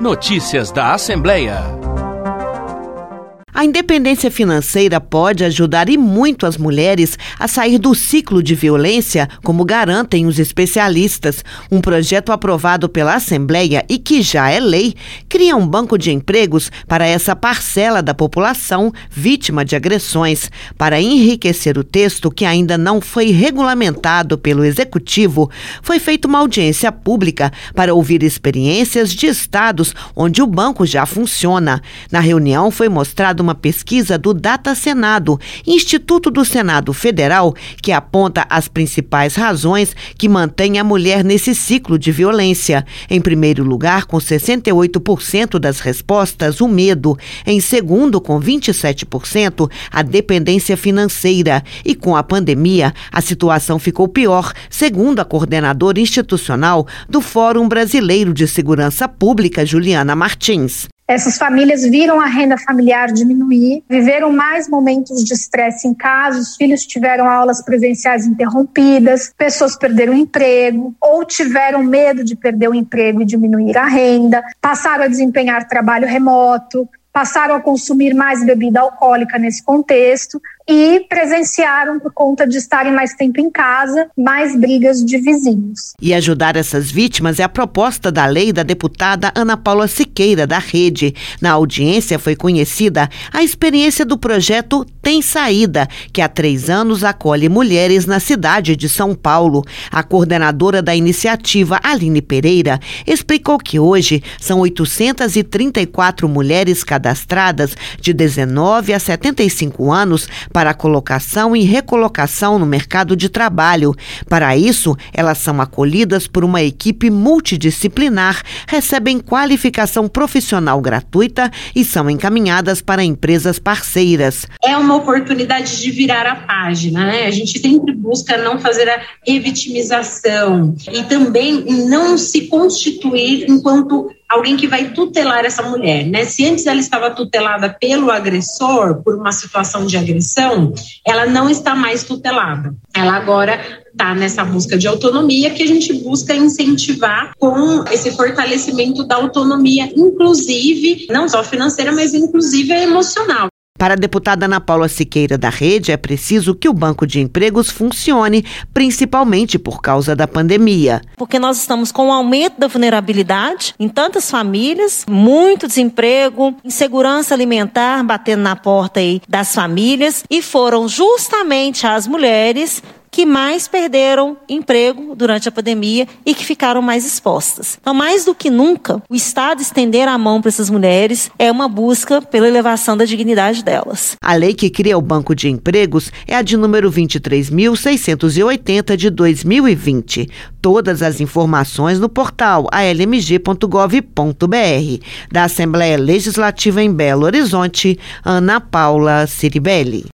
Notícias da Assembleia. A independência financeira pode ajudar e muito as mulheres a sair do ciclo de violência, como garantem os especialistas. Um projeto aprovado pela Assembleia e que já é lei, cria um banco de empregos para essa parcela da população vítima de agressões. Para enriquecer o texto, que ainda não foi regulamentado pelo Executivo, foi feita uma audiência pública para ouvir experiências de estados onde o banco já funciona. Na reunião foi mostrado uma pesquisa do Data Senado, Instituto do Senado Federal, que aponta as principais razões que mantêm a mulher nesse ciclo de violência. Em primeiro lugar, com 68% das respostas, o medo. Em segundo, com 27%, a dependência financeira. E com a pandemia, a situação ficou pior, segundo a coordenadora institucional do Fórum Brasileiro de Segurança Pública, Juliana Martins. Essas famílias viram a renda familiar diminuir, viveram mais momentos de estresse em casa, os filhos tiveram aulas presenciais interrompidas, pessoas perderam o emprego ou tiveram medo de perder o emprego e diminuir a renda, passaram a desempenhar trabalho remoto, passaram a consumir mais bebida alcoólica nesse contexto e presenciaram, por conta de estarem mais tempo em casa, mais brigas de vizinhos. E ajudar essas vítimas é a proposta da lei da deputada Ana Paula Siqueira, da Rede. Na audiência foi conhecida a experiência do projeto Tem Saída, que há 3 anos acolhe mulheres na cidade de São Paulo. A coordenadora da iniciativa, Aline Pereira, explicou que hoje são 834 mulheres cadastradas de 19 a 75 anos para colocação e recolocação no mercado de trabalho. Para isso, elas são acolhidas por uma equipe multidisciplinar, recebem qualificação profissional gratuita e são encaminhadas para empresas parceiras. É uma oportunidade de virar a página, né? A gente sempre busca não fazer a revitimização e também não se constituir enquanto alguém que vai tutelar essa mulher, né? Se antes ela estava tutelada pelo agressor, por uma situação de agressão, ela não está mais tutelada. Ela agora está nessa busca de autonomia que a gente busca incentivar com esse fortalecimento da autonomia, inclusive, não só financeira, mas inclusive emocional. Para a deputada Ana Paula Siqueira, da Rede, é preciso que o Banco de Empregos funcione, principalmente por causa da pandemia. Porque nós estamos com o aumento da vulnerabilidade em tantas famílias, muito desemprego, insegurança alimentar batendo na porta aí das famílias, e foram justamente as mulheres que mais perderam emprego durante a pandemia e que ficaram mais expostas. Então, mais do que nunca, o Estado estender a mão para essas mulheres é uma busca pela elevação da dignidade delas. A lei que cria o Banco de Empregos é a de número 23.680 de 2020. Todas as informações no portal almg.gov.br. Da Assembleia Legislativa em Belo Horizonte, Ana Paula Ciribelli.